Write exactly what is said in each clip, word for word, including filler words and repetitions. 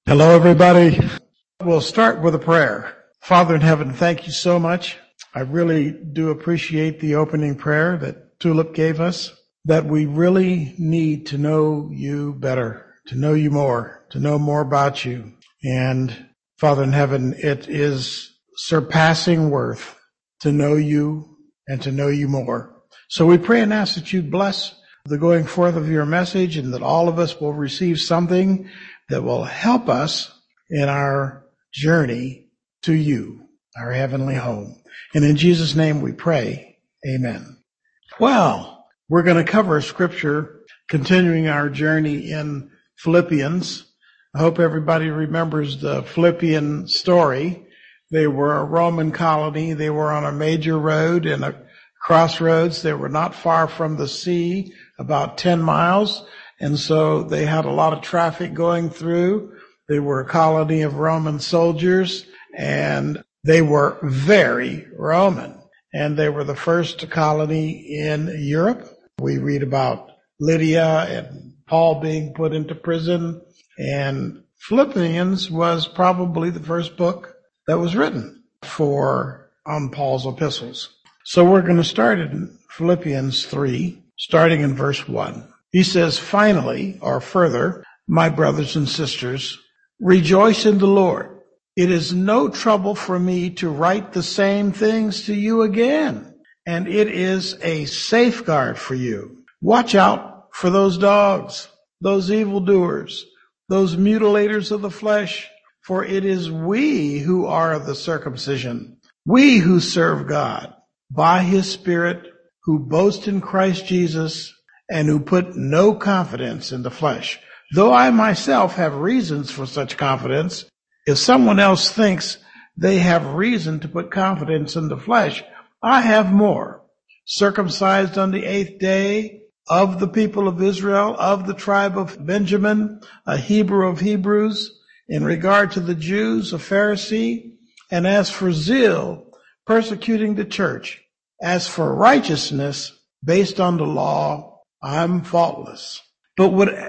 Hello, everybody. We'll start with a prayer. Father in heaven, thank you so much. I really do appreciate the opening prayer that Tulip gave us, that we really need to know you better, to know you more, to know more about you. And Father in heaven, it is surpassing worth to know you and to know you more. So we pray and ask that you bless the going forth of your message and that all of us will receive something that will help us in our journey to you, our heavenly home. And in Jesus' name we pray, amen. Well, we're going to cover scripture continuing our journey in Philippians. I hope everybody remembers the Philippian story. They were a Roman colony. They were on a major road in a crossroads. They were not far from the sea, about ten miles. And so they had a lot of traffic going through. They were a colony of Roman soldiers, and they were very Roman. And they were the first colony in Europe. We read about Lydia and Paul being put into prison. And Philippians was probably the first book that was written for on Paul's epistles. So we're going to start in Philippians three, starting in verse one. He says, finally, or further, my brothers and sisters, rejoice in the Lord. It is no trouble for me to write the same things to you again, and it is a safeguard for you. Watch out for those dogs, those evildoers, those mutilators of the flesh, for it is we who are the circumcision, we who serve God by his Spirit, who boast in Christ Jesus, and who put no confidence in the flesh. Though I myself have reasons for such confidence, if someone else thinks they have reason to put confidence in the flesh, I have more. Circumcised on the eighth day, of the people of Israel, of the tribe of Benjamin, a Hebrew of Hebrews, in regard to the Jews, a Pharisee, and as for zeal, persecuting the church, as for righteousness based on the law, I'm faultless. But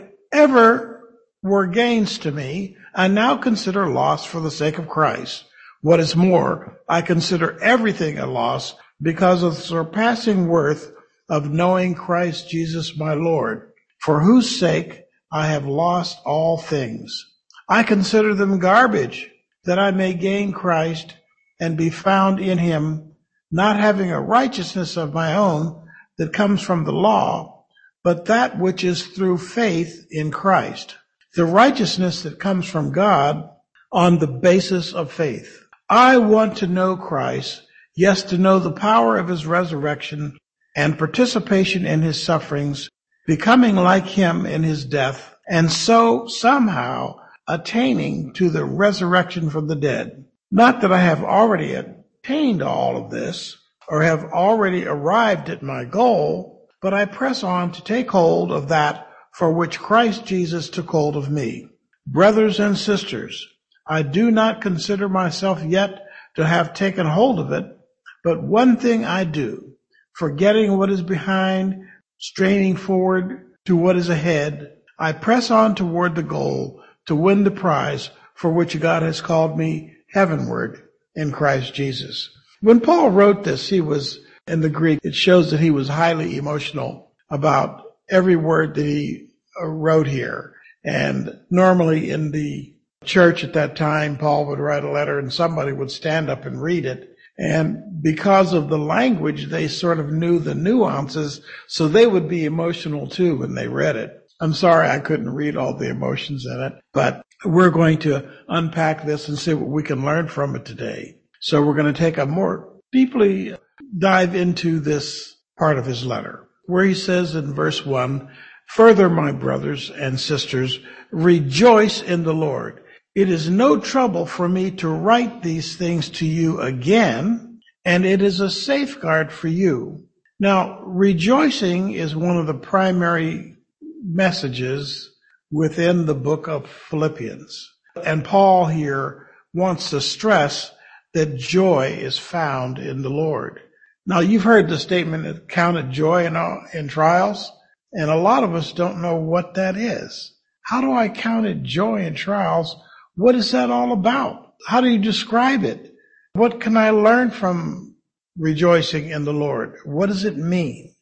whatever were gains to me, I now consider loss for the sake of Christ. What is more, I consider everything a loss because of the surpassing worth of knowing Christ Jesus my Lord, for whose sake I have lost all things. I consider them garbage, that I may gain Christ and be found in him, not having a righteousness of my own that comes from the law, but that which is through faith in Christ, the righteousness that comes from God on the basis of faith. I want to know Christ, yes, to know the power of his resurrection and participation in his sufferings, becoming like him in his death, and so somehow attaining to the resurrection from the dead. Not that I have already attained all of this or have already arrived at my goal, but I press on to take hold of that for which Christ Jesus took hold of me. Brothers and sisters, I do not consider myself yet to have taken hold of it, but one thing I do, forgetting what is behind, straining forward to what is ahead, I press on toward the goal to win the prize for which God has called me heavenward in Christ Jesus. When Paul wrote this, he was in the Greek, it shows that he was highly emotional about every word that he wrote here. And normally in the church at that time, Paul would write a letter and somebody would stand up and read it. And because of the language, they sort of knew the nuances, so they would be emotional too when they read it. I'm sorry I couldn't read all the emotions in it, but we're going to unpack this and see what we can learn from it today. So we're going to take a more deeply dive into this part of his letter, where he says in verse one, further, my brothers and sisters, rejoice in the Lord. It is no trouble for me to write these things to you again, and it is a safeguard for you. Now, rejoicing is one of the primary messages within the book of Philippians. And Paul here wants to stress that joy is found in the Lord. Now, you've heard the statement, count it joy in, in trials, and a lot of us don't know what that is. How do I count it joy in trials What is that all about? How do you describe it? What can I learn from rejoicing in the Lord? What does it mean?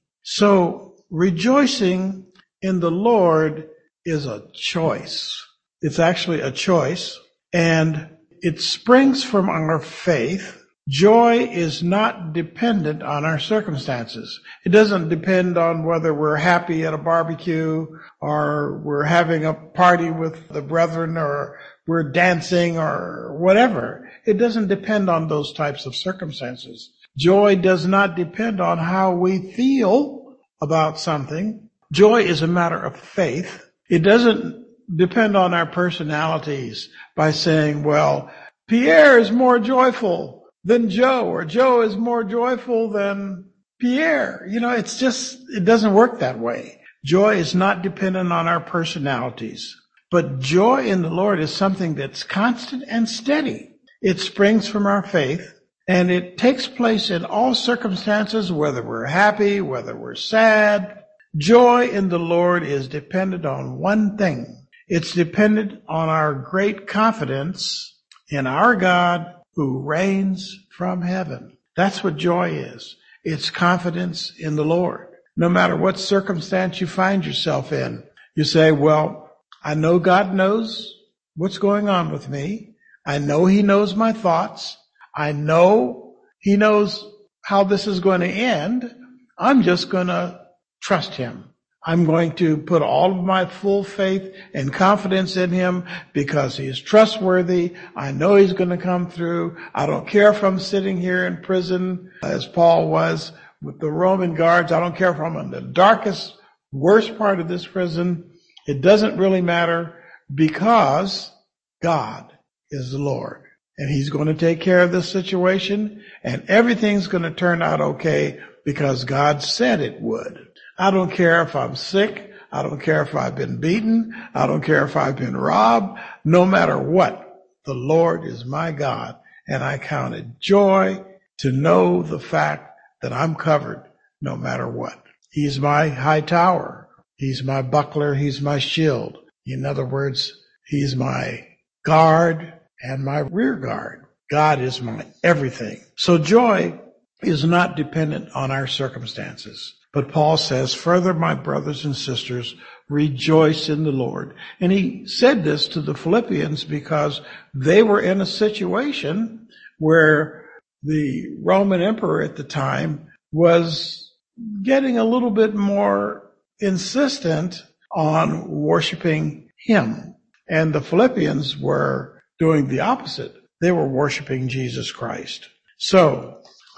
So rejoicing in the Lord is a choice. It's actually a choice, and it springs from our faith. Joy is not dependent on our circumstances. It doesn't depend on whether we're happy at a barbecue or we're having a party with the brethren or we're dancing or whatever. It doesn't depend on those types of circumstances. Joy does not depend on how we feel about something. Joy is a matter of faith. It doesn't depend on our personalities by saying, well, Pierre is more joyful than Joe, or Joe is more joyful than Pierre. You know, it's just, it doesn't work that way. Joy is not dependent on our personalities. But joy in the Lord is something that's constant and steady. It springs from our faith, and it takes place in all circumstances, whether we're happy, whether we're sad. Joy in the Lord is dependent on one thing. It's dependent on our great confidence in our God who reigns from heaven. That's what joy is. It's confidence in the Lord. No matter what circumstance you find yourself in, you say, well, I know God knows what's going on with me. I know He knows my thoughts. I know He knows how this is going to end. I'm just going to trust Him. I'm going to put all of my full faith and confidence in Him because He is trustworthy. I know He's going to come through. I don't care if I'm sitting here in prison, as Paul was with the Roman guards. I don't care if I'm in the darkest, worst part of this prison. It doesn't really matter because God is the Lord. And He's going to take care of this situation, and everything's going to turn out okay because God said it would. I don't care if I'm sick. I don't care if I've been beaten. I don't care if I've been robbed. No matter what, the Lord is my God, and I count it joy to know the fact that I'm covered no matter what. He's my high tower. He's my buckler. He's my shield. In other words, He's my guard and my rear guard. God is my everything. So joy is not dependent on our circumstances. But Paul says, further, my brothers and sisters, rejoice in the Lord. And he said this to the Philippians because they were in a situation where the Roman emperor at the time was getting a little bit more insistent on worshiping him. And the Philippians were doing the opposite. They were worshiping Jesus Christ. So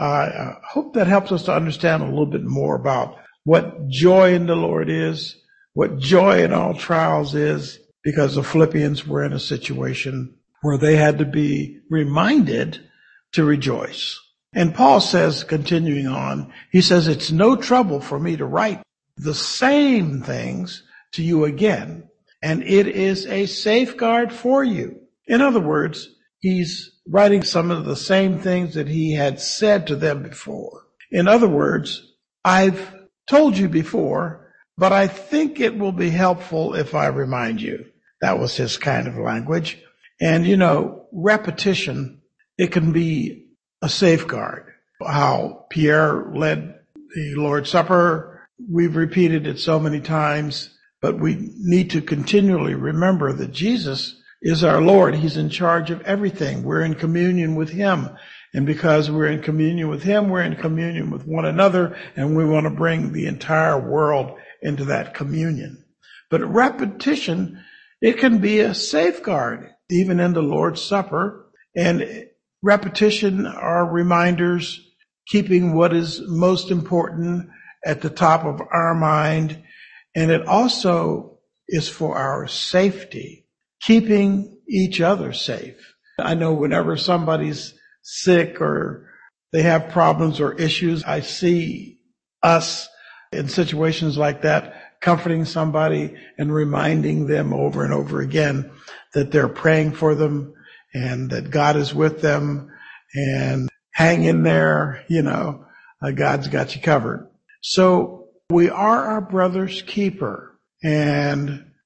I hope that helps us to understand a little bit more about what joy in the Lord is, what joy in all trials is, because the Philippians were in a situation where they had to be reminded to rejoice. And Paul says, continuing on, he says, it's no trouble for me to write the same things to you again, and it is a safeguard for you. In other words, he's writing some of the same things that he had said to them before. In other words, I've told you before, but I think it will be helpful if I remind you. That was his kind of language. And, you know, repetition, it can be a safeguard. How Pierre led the Lord's Supper, we've repeated it so many times, but we need to continually remember that Jesus is our Lord. He's in charge of everything. We're in communion with Him. And because we're in communion with Him, we're in communion with one another, and we want to bring the entire world into that communion. But repetition, it can be a safeguard, even in the Lord's Supper. And repetition are reminders, keeping what is most important at the top of our mind. And it also is for our safety. Keeping each other safe. I know whenever somebody's sick or they have problems or issues, I see us in situations like that, comforting somebody and reminding them over and over again that they're praying for them and that God is with them and hang in there, you know, uh, God's got you covered. So we are our brother's keeper, and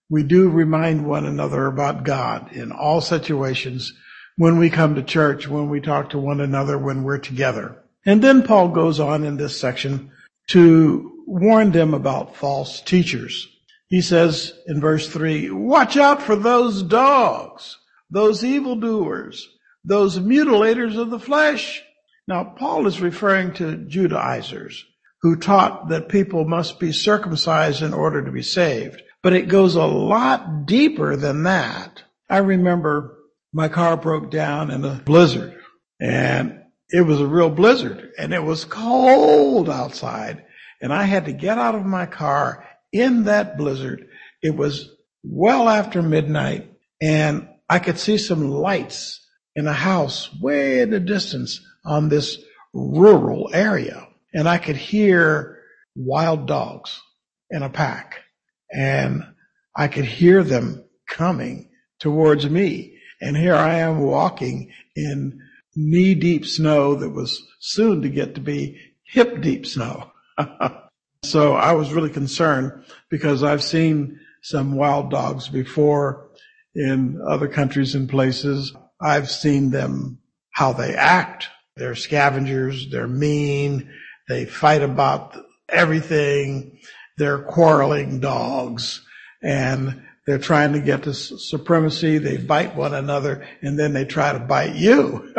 we do remind one another about God in all situations, when we come to church, when we talk to one another, when we're together. And then Paul goes on in this section to warn them about false teachers. He says in verse three, watch out for those dogs, those evildoers, those mutilators of the flesh. Now, Paul is referring to Judaizers who taught that people must be circumcised in order to be saved. But it goes a lot deeper than that. I remember my car broke down in a blizzard, and it was a real blizzard, and it was cold outside, and I had to get out of my car in that blizzard. It was well after midnight, and I could see some lights in a house way in the distance on this rural area, and I could hear wild dogs in a pack, and I could hear them coming towards me. And here I am walking in knee-deep snow that was soon to get to be hip-deep snow. So I was really concerned because I've seen some wild dogs before in other countries and places. I've seen them, how they act. They're scavengers. They're mean. They fight about everything. They're quarreling dogs. And they're trying to get to supremacy. They bite one another, and then they try to bite you.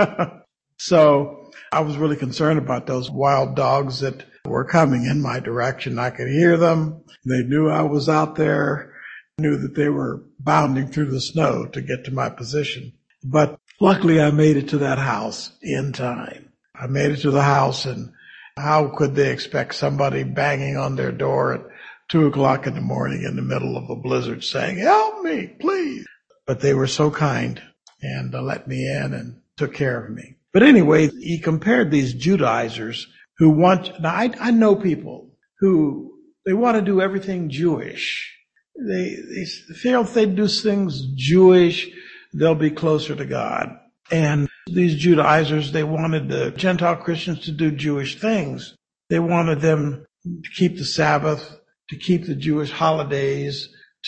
So I was really concerned about those wild dogs that were coming in my direction. I could hear them. They knew I was out there, knew that they were bounding through the snow to get to my position. But luckily, I made it to that house in time. I made it to the house, and how could they expect somebody banging on their door at two o'clock in the morning in the middle of a blizzard saying, help me, please. But they were so kind and uh, let me in and took care of me. But anyway, he compared these Judaizers who want, now I, I know people who, they want to do everything Jewish. They, they feel if they do things Jewish, they'll be closer to God. And these Judaizers, they wanted the Gentile Christians to do Jewish things. They wanted them to keep the Sabbath, to keep the Jewish holidays,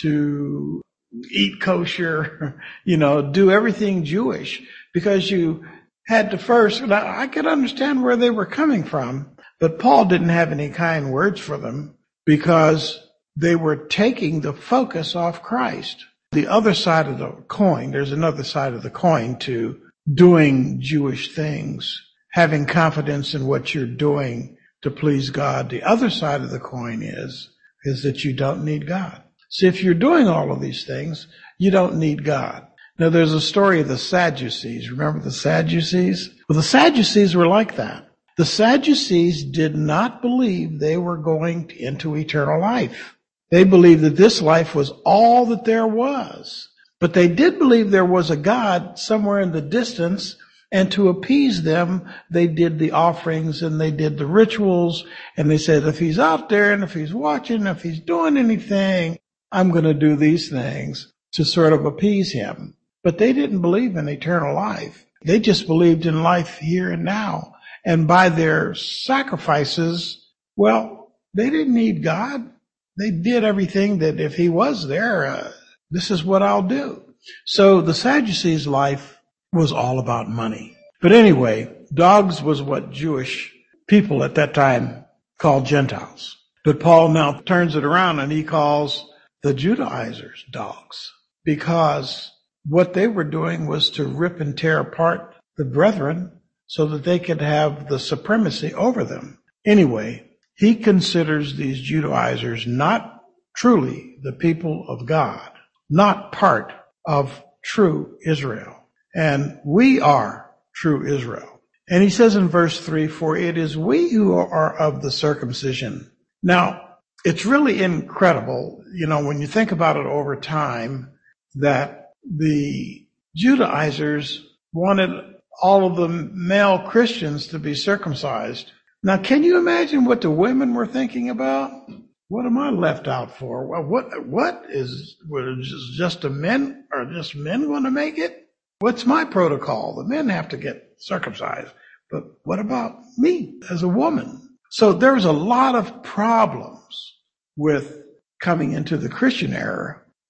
to eat kosher, you know, do everything Jewish, because you had to first, now I could understand where they were coming from, but Paul didn't have any kind words for them because they were taking the focus off Christ. The other side of the coin, there's another side of the coin to doing Jewish things, having confidence in what you're doing to please God. The other side of the coin is is that you don't need God. So if you're doing all of these things, you don't need God. Now, there's a story of the Sadducees. Remember the Sadducees? Well, the Sadducees were like that. The Sadducees did not believe they were going into eternal life. They believed that this life was all that there was. But they did believe there was a God somewhere in the distance, and to appease them, they did the offerings and they did the rituals. And they said, if he's out there and if he's watching, if he's doing anything, I'm going to do these things to sort of appease him. But they didn't believe in eternal life. They just believed in life here and now. And by their sacrifices, well, they didn't need God. They did everything that if he was there, uh, this is what I'll do. So the Sadducees' life was all about money. But anyway, dogs was what Jewish people at that time called Gentiles. But Paul now turns it around and he calls the Judaizers dogs, because what they were doing was to rip and tear apart the brethren so that they could have the supremacy over them. Anyway, he considers these Judaizers not truly the people of God, not part of true Israel. And we are true Israel. And he says in verse three, for it is we who are of the circumcision. Now, it's really incredible, you know, when you think about it over time, that the Judaizers wanted all of the male Christians to be circumcised. Now, can you imagine what the women were thinking about? What am I left out for? Well, what, what is, was just the men, are just men going to make it? What's my protocol? The men have to get circumcised. But what about me as a woman? So there's a lot of problems with coming into the Christian era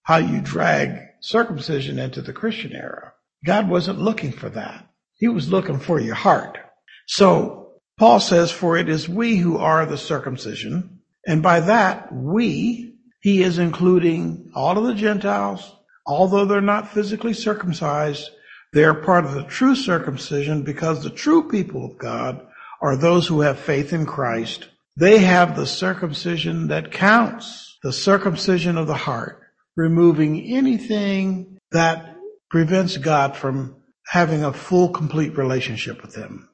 how you drag circumcision into the Christian era. God wasn't looking for that. He was looking for your heart. So Paul says, for it is we who are the circumcision. And by that, we, he is including all of the Gentiles, although they're not physically circumcised, they're part of the true circumcision because the true people of God are those who have faith in Christ. They have the circumcision that counts, the circumcision of the heart, removing anything that prevents God from having a full, complete relationship with him.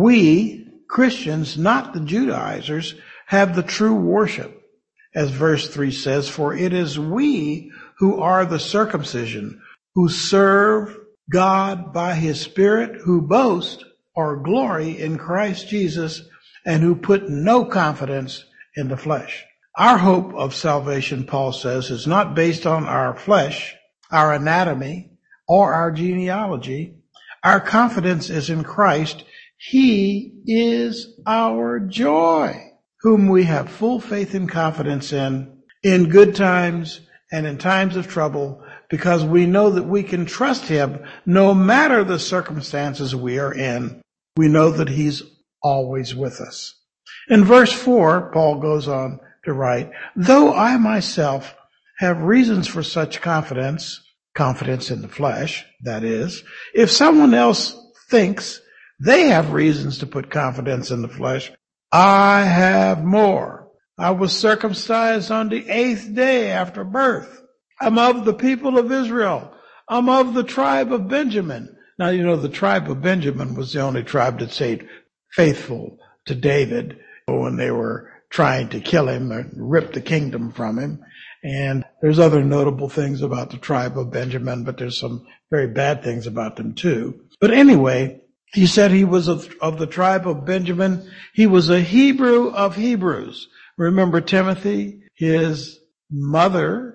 We, Christians, not the Judaizers, have the true worship. As verse three says, for it is we who are the circumcision, who serve God by his Spirit, who boast or glory in Christ Jesus, and who put no confidence in the flesh. Our hope of salvation, Paul says, is not based on our flesh, our anatomy, or our genealogy. Our confidence is in Christ. He is our joy, whom we have full faith and confidence in, in good times and in times of trouble, because we know that we can trust him no matter the circumstances we are in. We know that he's always with us. In verse four, Paul goes on to write, though I myself have reasons for such confidence, confidence in the flesh, that is, if someone else thinks they have reasons to put confidence in the flesh, I have more. I was circumcised on the eighth day after birth. I'm of the people of Israel. I'm of the tribe of Benjamin. Now, you know, the tribe of Benjamin was the only tribe that stayed faithful to David when they were trying to kill him and rip the kingdom from him. And there's other notable things about the tribe of Benjamin, but there's some very bad things about them too. But anyway, he said he was of, of the tribe of Benjamin. He was a Hebrew of Hebrews. Remember Timothy? His mother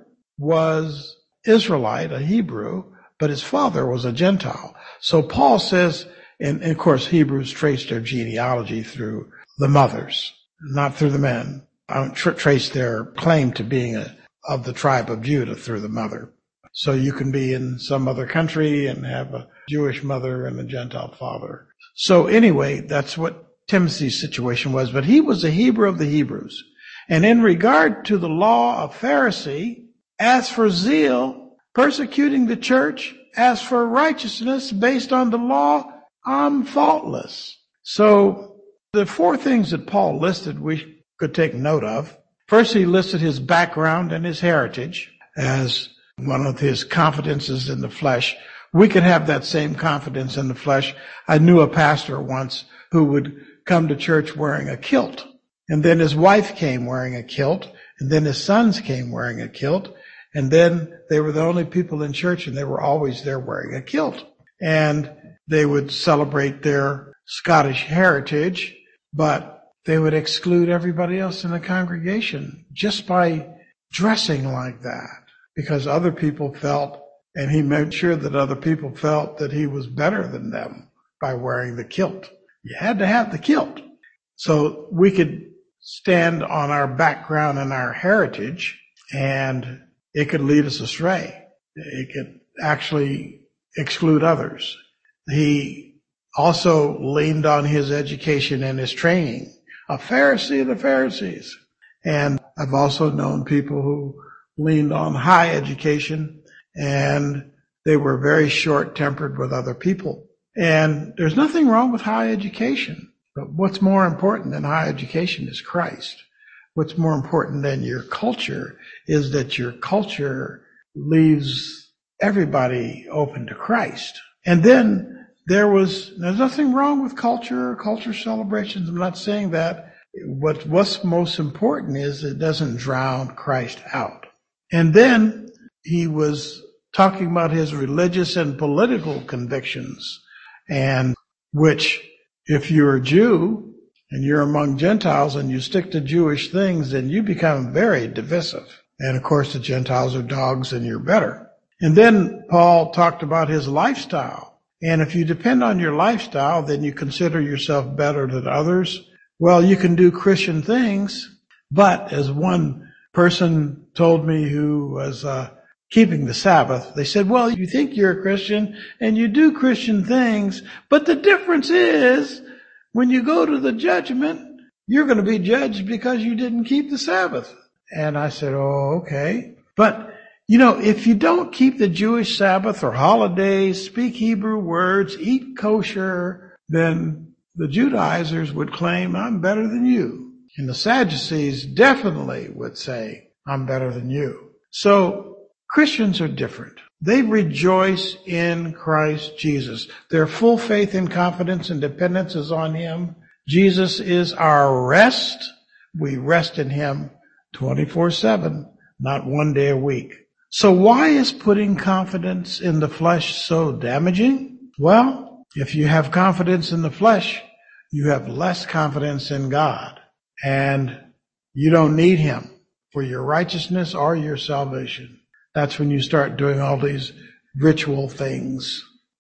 was Israelite, a Hebrew, but his father was a Gentile. So Paul says, and, and of course Hebrews trace their genealogy through the mothers, not through the men. I don't tr- trace their claim to being a, of the tribe of Judah through the mother. So you can be in some other country and have a Jewish mother and a Gentile father. So anyway, that's what Timothy's situation was. But he was a Hebrew of the Hebrews. And in regard to the law of Pharisee, as for zeal, persecuting the church, as for righteousness based on the law, I'm faultless. So the four things that Paul listed we could take note of. First, he listed his background and his heritage as one of his confidences in the flesh. We could have that same confidence in the flesh. I knew a pastor once who would come to church wearing a kilt, and then his wife came wearing a kilt, and then his sons came wearing a kilt, and then they were the only people in church, and they were always there wearing a kilt. And they would celebrate their Scottish heritage, but they would exclude everybody else in the congregation just by dressing like that, because other people felt, and he made sure that other people felt that he was better than them by wearing the kilt. You had to have the kilt. So we could stand on our background and our heritage, and it could lead us astray. It could actually exclude others. He also leaned on his education and his training, a Pharisee of the Pharisees. And I've also known people who leaned on high education, and they were very short-tempered with other people. And there's nothing wrong with high education, but what's more important than high education is Christ. What's more important than your culture is that your culture leaves everybody open to Christ. And then there was, there's nothing wrong with culture or culture celebrations. I'm not saying that. What, what's most important is it doesn't drown Christ out. And then he was talking about his religious and political convictions, and which, if you're a Jew and you're among Gentiles and you stick to Jewish things, then you become very divisive. And of course, the Gentiles are dogs and you're better. And then Paul talked about his lifestyle. And if you depend on your lifestyle, then you consider yourself better than others. Well, you can do Christian things, but as one person told me who was a keeping the Sabbath. They said, well, you think you're a Christian and you do Christian things, but the difference is when you go to the judgment, you're going to be judged because you didn't keep the Sabbath. And I said, oh, okay. But, you know, if you don't keep the Jewish Sabbath or holidays, speak Hebrew words, eat kosher, then the Judaizers would claim, I'm better than you. And the Sadducees definitely would say, I'm better than you. So Christians are different. They rejoice in Christ Jesus. Their full faith and confidence and dependence is on Him. Jesus is our rest. We rest in Him twenty-four seven, not one day a week. So why is putting confidence in the flesh so damaging? Well, if you have confidence in the flesh, you have less confidence in God. And you don't need Him for your righteousness or your salvation. That's when you start doing all these ritual things.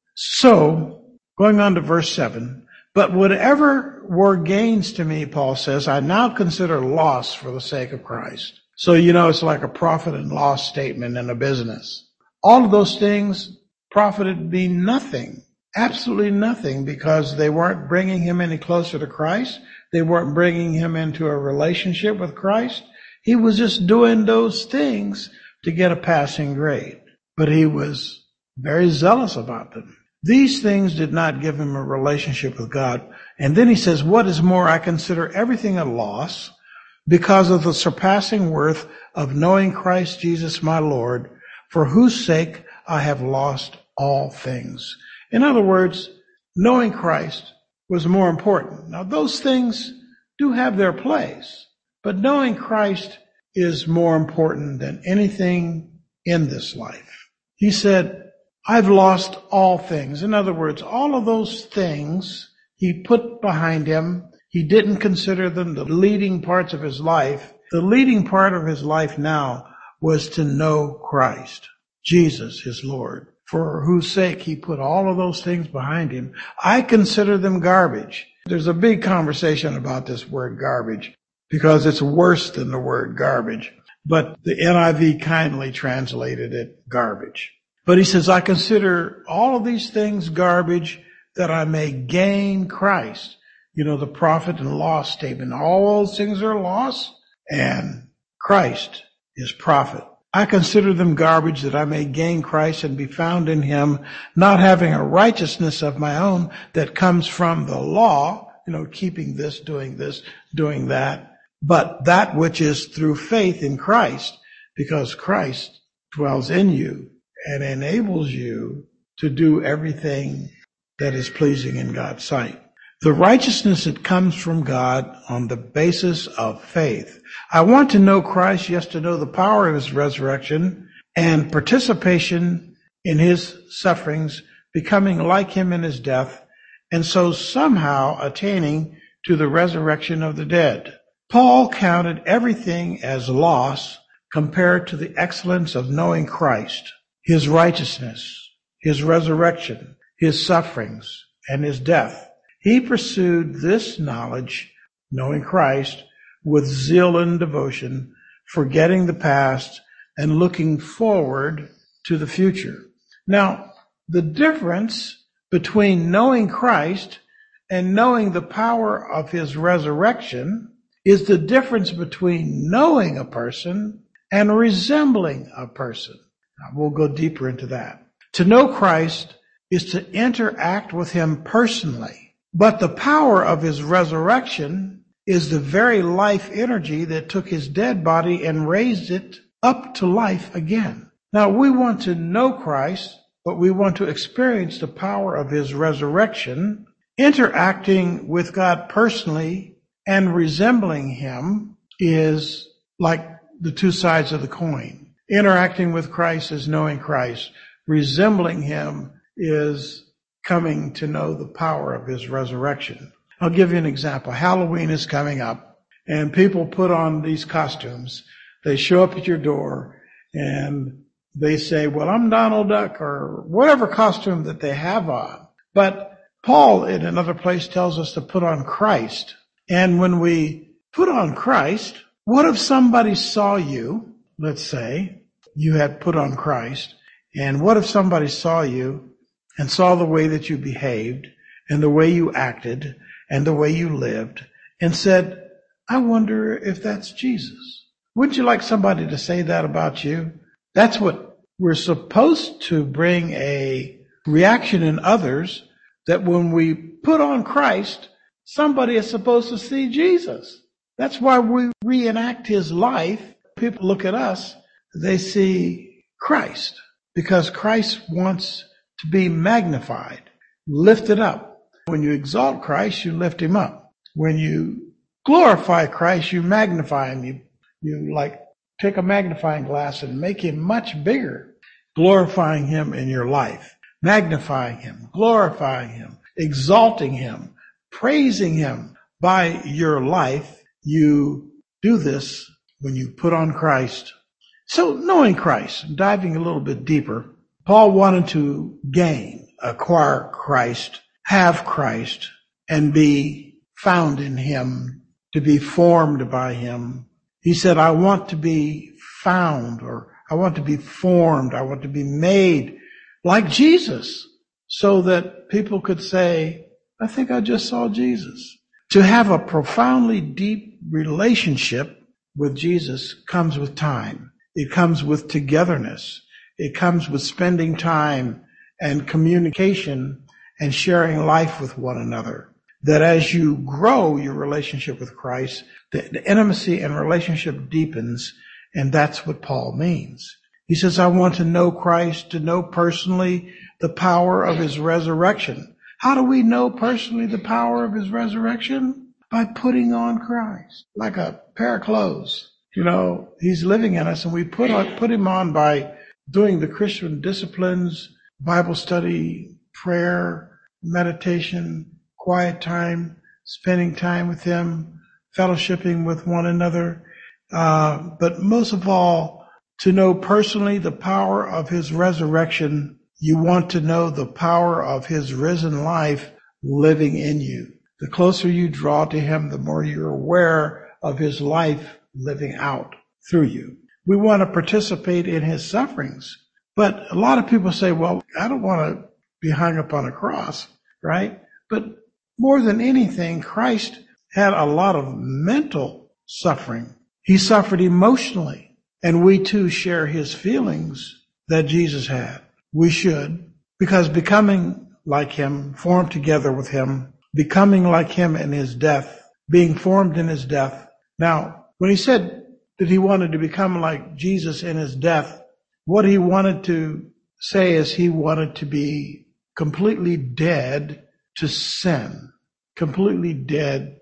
So, going on to verse seven, but whatever were gains to me, Paul says, I now consider loss for the sake of Christ. So, you know, it's like a profit and loss statement in a business. All of those things profited me nothing, absolutely nothing, because they weren't bringing him any closer to Christ. They weren't bringing him into a relationship with Christ. He was just doing those things to get a passing grade, but he was very zealous about them. These things did not give him a relationship with God. And then he says, what is more, I consider everything a loss because of the surpassing worth of knowing Christ Jesus my Lord, for whose sake I have lost all things. In other words, knowing Christ was more important. Now, those things do have their place, but knowing Christ is more important than anything in this life. He said, I've lost all things. In other words, all of those things he put behind him. He didn't consider them the leading parts of his life. The leading part of his life now was to know Christ, Jesus, his Lord, for whose sake he put all of those things behind him. I consider them garbage. There's a big conversation about this word garbage, because it's worse than the word garbage. But the N I V kindly translated it garbage. But he says, I consider all of these things garbage that I may gain Christ. You know, the profit and loss statement. All those things are loss, and Christ is profit. I consider them garbage that I may gain Christ and be found in him, not having a righteousness of my own that comes from the law, you know, keeping this, doing this, doing that, but that which is through faith in Christ, because Christ dwells in you and enables you to do everything that is pleasing in God's sight. The righteousness that comes from God on the basis of faith. I want to know Christ, yes, to know the power of his resurrection and participation in his sufferings, becoming like him in his death, and so somehow attaining to the resurrection of the dead. Paul counted everything as loss compared to the excellence of knowing Christ, his righteousness, his resurrection, his sufferings, and his death. He pursued this knowledge, knowing Christ, with zeal and devotion, forgetting the past and looking forward to the future. Now, the difference between knowing Christ and knowing the power of his resurrection is the difference between knowing a person and resembling a person. Now, we'll go deeper into that. To know Christ is to interact with him personally, but the power of his resurrection is the very life energy that took his dead body and raised it up to life again. Now, we want to know Christ, but we want to experience the power of his resurrection. Interacting with God personally and resembling him is like the two sides of the coin. Interacting with Christ is knowing Christ. Resembling him is coming to know the power of his resurrection. I'll give you an example. Halloween is coming up, and people put on these costumes. They show up at your door, and they say, well, I'm Donald Duck, or whatever costume that they have on. But Paul, in another place, tells us to put on Christ. And when we put on Christ, what if somebody saw you, let's say, you had put on Christ? And what if somebody saw you and saw the way that you behaved and the way you acted and the way you lived and said, I wonder if that's Jesus? Wouldn't you like somebody to say that about you? That's what we're supposed to bring, a reaction in others, that when we put on Christ, somebody is supposed to see Jesus. That's why we reenact his life. People look at us, they see Christ, because Christ wants to be magnified, lifted up. When you exalt Christ, you lift him up. When you glorify Christ, you magnify him. You, you like take a magnifying glass and make him much bigger, glorifying him in your life, magnifying him, glorifying him, exalting him, praising him by your life. You do this when you put on Christ. So knowing Christ, diving a little bit deeper, Paul wanted to gain, acquire Christ, have Christ, and be found in him, to be formed by him. He said, I want to be found, or I want to be formed, I want to be made like Jesus, so that people could say, I think I just saw Jesus. To have a profoundly deep relationship with Jesus comes with time. It comes with togetherness. It comes with spending time and communication and sharing life with one another. That as you grow your relationship with Christ, the, the intimacy and relationship deepens, and that's what Paul means. He says, I want to know Christ, to know personally the power of his resurrection. How do we know personally the power of his resurrection? By putting on Christ, like a pair of clothes. You know, he's living in us, and we put on, put him on by doing the Christian disciplines, Bible study, prayer, meditation, quiet time, spending time with him, fellowshipping with one another. Uh, but most of all, to know personally the power of his resurrection, you want to know the power of his risen life living in you. The closer you draw to him, the more you're aware of his life living out through you. We want to participate in his sufferings. But a lot of people say, well, I don't want to be hung up on a cross, right? But more than anything, Christ had a lot of mental suffering. He suffered emotionally. And we too share his feelings that Jesus had. We should, because becoming like him, formed together with him, becoming like him in his death, being formed in his death. Now, when he said that he wanted to become like Jesus in his death, what he wanted to say is he wanted to be completely dead to sin, completely dead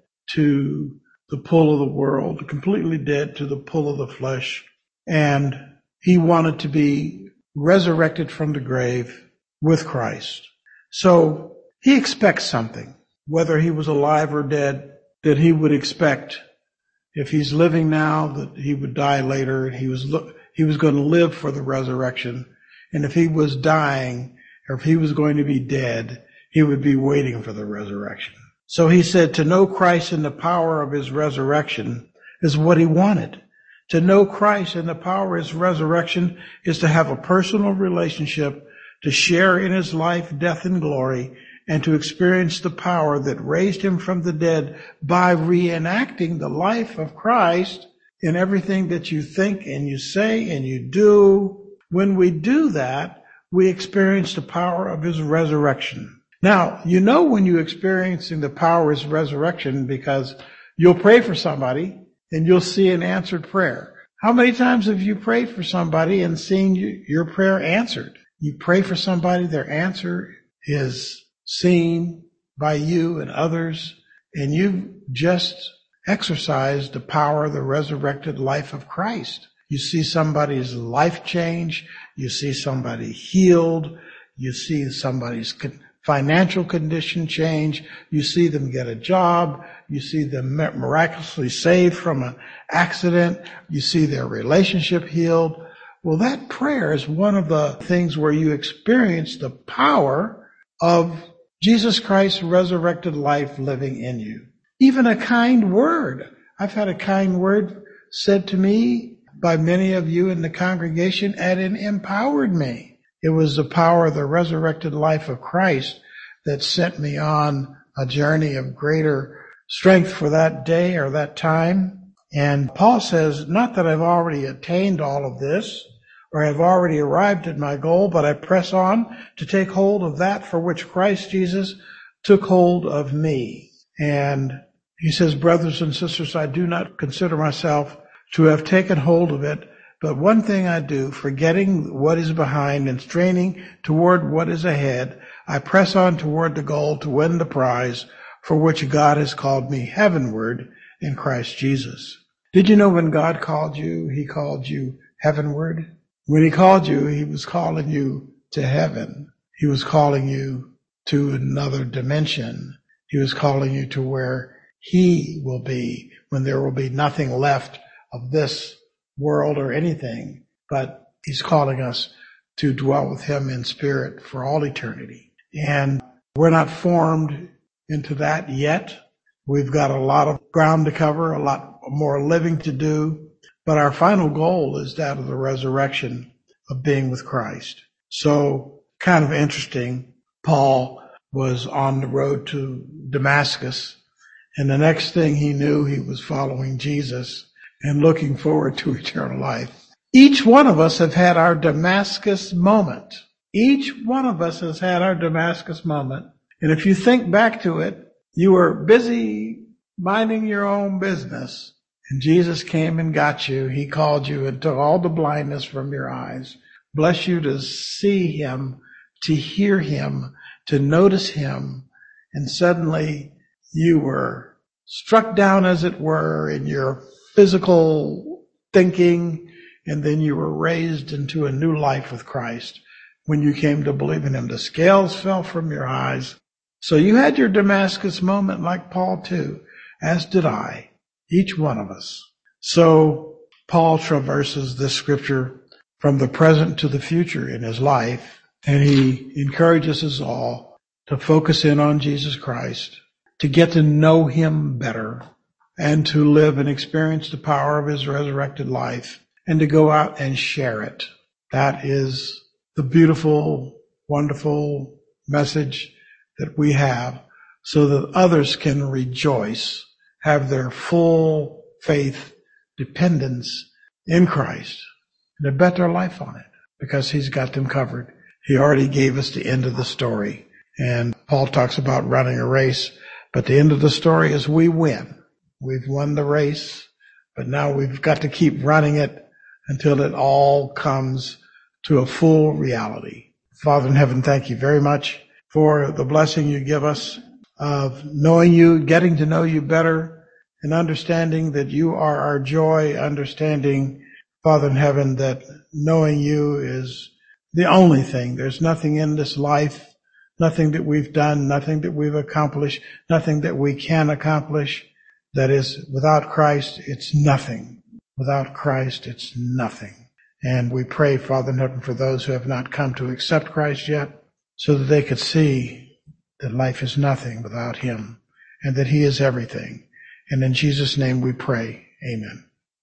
to the pull of the world, completely dead to the pull of the flesh. And he wanted to be resurrected from the grave with Christ. So he expects something, whether he was alive or dead, that he would expect. If he's living now, that he would die later. He was he was going to live for the resurrection. And if he was dying, or if he was going to be dead, he would be waiting for the resurrection. So he said to know Christ in the power of his resurrection is what he wanted. To know Christ and the power of his resurrection is to have a personal relationship, to share in his life, death, and glory, and to experience the power that raised him from the dead by reenacting the life of Christ in everything that you think and you say and you do. When we do that, we experience the power of his resurrection. Now, you know when you're experiencing the power of his resurrection because you'll pray for somebody and you'll see an answered prayer. How many times have you prayed for somebody and seen you, your prayer answered? You pray for somebody, their answer is seen by you and others, and you've just exercised the power of the resurrected life of Christ. You see somebody's life change. You see somebody healed. You see somebody's financial condition change. You see them get a job. You see them miraculously saved from an accident. You see their relationship healed. Well, that prayer is one of the things where you experience the power of Jesus Christ's resurrected life living in you. Even a kind word. I've had a kind word said to me by many of you in the congregation, and it empowered me. It was the power of the resurrected life of Christ that sent me on a journey of greater strength for that day or that time. And Paul says, not that I've already attained all of this, or have already arrived at my goal, but I press on to take hold of that for which Christ Jesus took hold of me. And he says, brothers and sisters, I do not consider myself to have taken hold of it, but one thing I do, forgetting what is behind and straining toward what is ahead, I press on toward the goal to win the prize for which God has called me heavenward in Christ Jesus. Did you know when God called you, he called you heavenward? When he called you, he was calling you to heaven. He was calling you to another dimension. He was calling you to where he will be when there will be nothing left of this world or anything, but he's calling us to dwell with him in spirit for all eternity. And we're not formed into that yet. We've got a lot of ground to cover, a lot more living to do, but our final goal is that of the resurrection of being with Christ. So, kind of interesting, Paul was on the road to Damascus, and the next thing he knew, he was following Jesus and looking forward to eternal life. Each one of us have had our Damascus moment. Each one of us has had our Damascus moment. And if you think back to it, you were busy minding your own business, and Jesus came and got you. He called you and took all the blindness from your eyes. Bless you to see him, to hear him, to notice him, and suddenly you were struck down, as it were, in your physical thinking, and then you were raised into a new life with Christ. When you came to believe in him, the scales fell from your eyes. So you had your Damascus moment like Paul too, as did I, each one of us. So Paul traverses this scripture from the present to the future in his life, and he encourages us all to focus in on Jesus Christ, to get to know him better, and to live and experience the power of his resurrected life, and to go out and share it. That is the beautiful, wonderful message that we have, so that others can rejoice, have their full faith, dependence in Christ, and to bet their life on it, because he's got them covered. He already gave us the end of the story. And Paul talks about running a race, but the end of the story is we win. We've won the race, but now we've got to keep running it until it all comes to a full reality. Father in heaven, thank you very much for the blessing you give us of knowing you, getting to know you better, and understanding that you are our joy, understanding, Father in heaven, that knowing you is the only thing. There's nothing in this life, nothing that we've done, nothing that we've accomplished, nothing that we can accomplish that is without Christ. It's nothing. Without Christ, it's nothing. And we pray, Father in heaven, for those who have not come to accept Christ yet, so that they could see that life is nothing without him, and that he is everything. And in Jesus' name we pray. Amen.